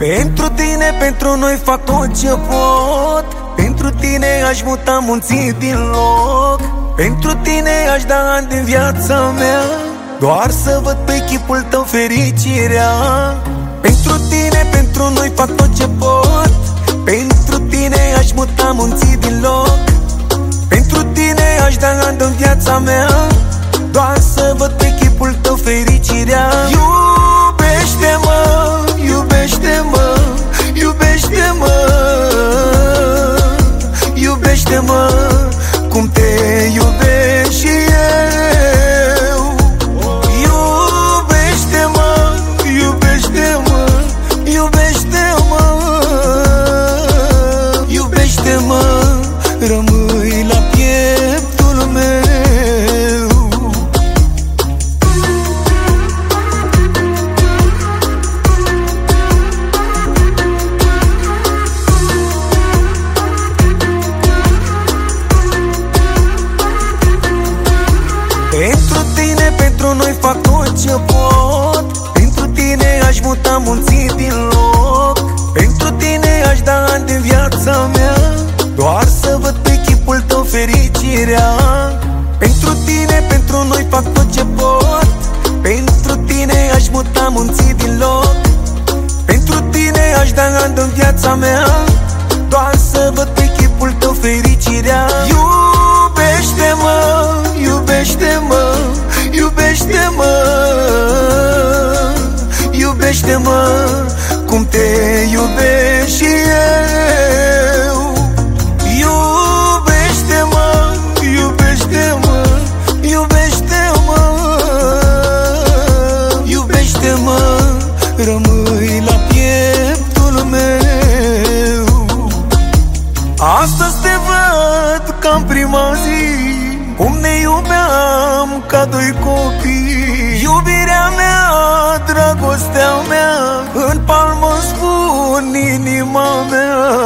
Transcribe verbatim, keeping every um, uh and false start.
Pentru tine, pentru noi fac tot ce pot. Pentru tine aș muta munții din loc. Pentru tine aș da ani din viața mea, doar să văd pe chipul tău fericirea. Pentru tine, pentru noi fac tot ce pot. Pentru tine aș muta munții din loc. Pentru tine aș da ani din viața mea, doar să văd pe chipul tău fericirea. Iubește-mă, iubește-mă, iubește-mă, iubește-mă cum te iubesc și eu. Iubește-mă, iubește-mă, iubește-mă, iubește-mă, rămâi la pieptul meu. Pentru tine, pentru noi fac tot ce pot. Pentru tine aș muta munții din loc. Pentru tine aș da ani din viața mea, doar să văd pe chipul tău fericirea. Pentru tine, pentru noi fac tot ce pot. Pentru tine aș muta munții din loc. Pentru tine aș da ani din viața mea, doar să văd pe chipul tău fericirea. Iubește-mă, iubește-mă, iubește-mă, iubește-mă cum te iubesc și eu. Iubește-mă, iubește-mă, iubește-mă, iubește-mă, rămâi la pieptul meu. Astăzi te văd ca-n prima zi, cum ne iubeam ca doi copii. Iubirea mea, dragostea mea, în palmă spun inima mea.